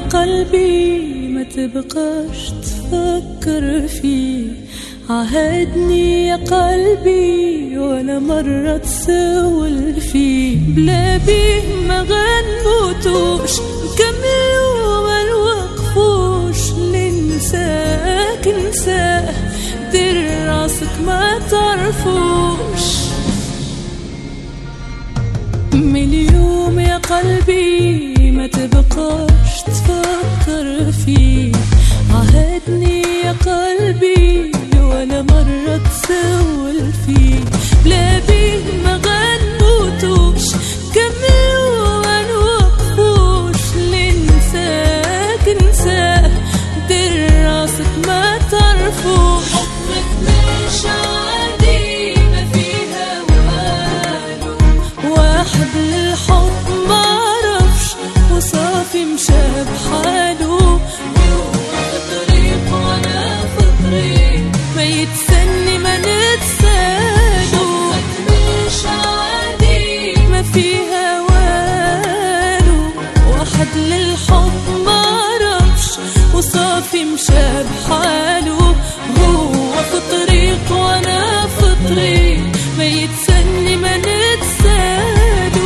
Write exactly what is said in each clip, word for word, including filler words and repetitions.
قلبي ما تبقاش تفكر فيه، عهدني يا قلبي ولا مرة تسول فيه، بلا بيه ما غنموتوش نكملو ما نوقفوش، ننساك ننساه دير راسك ما تعرفوش. من اليوم يا قلبي ما تبقاش تفكر فيه، عهدني يا قلبي ولا مرة تسول فيه، بلا بيه ما غنموتوش كملوا ما نوقفوش، لنساك ننساه دير راسك ما تعرفوش. حبك مش عادي ما فيها والو، واحد للحب ما عرفش وصافي مشى بحاله، هو في طريق وانا في طريق ما يتسني ما نتسالو. حبك مش عادي ما فيها والو، واحد للحب ما عرفش وصافي مشى بحاله، هو في طريق وانا في طريق ما يتسني ما نتسالو.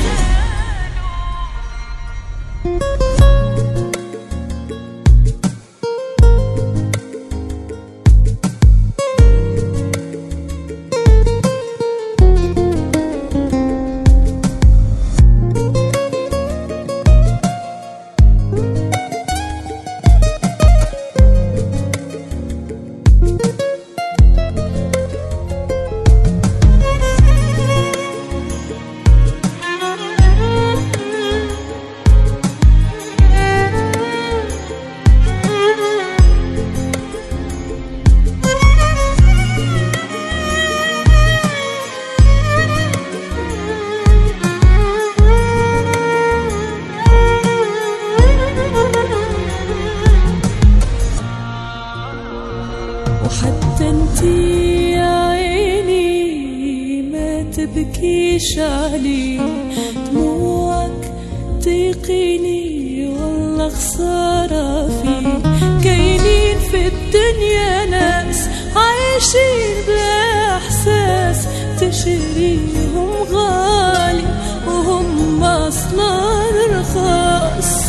وحتى انتي يا عيني ما تبكيش علي، دموعك تيقيني والله خسارة فيه، كاينين في الدنيا ناس عايشين بلا احساس، تشريهم غالي وهم اصلا رخاص.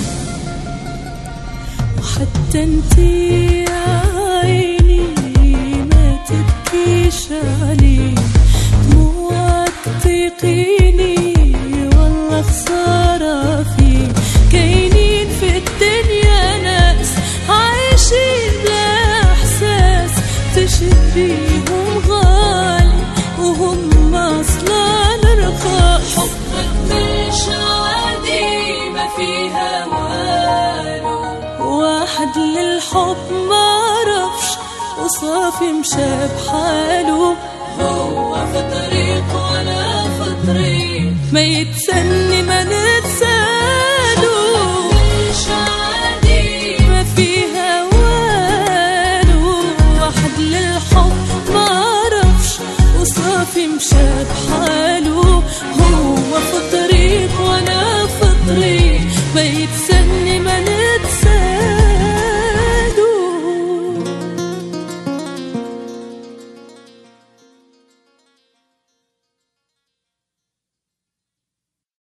وحتى انتي يا عيني ما تبكيش علي، دموعك تيقيني والله خسارة فيه، كاينين في الدنيا ناس عايشين بلا احساس، تشريهم غالي وهم اصلا رخاص. حبك مش عادي ما فيها والو، واحد للحب ما عرفش وصافي مشى بحاله، هو في طريق وانا في طريق ما يتسني ما نتسالو. مش عادي ما فيها والو، واحد للحب ما عرفش وصافي مشى بحاله.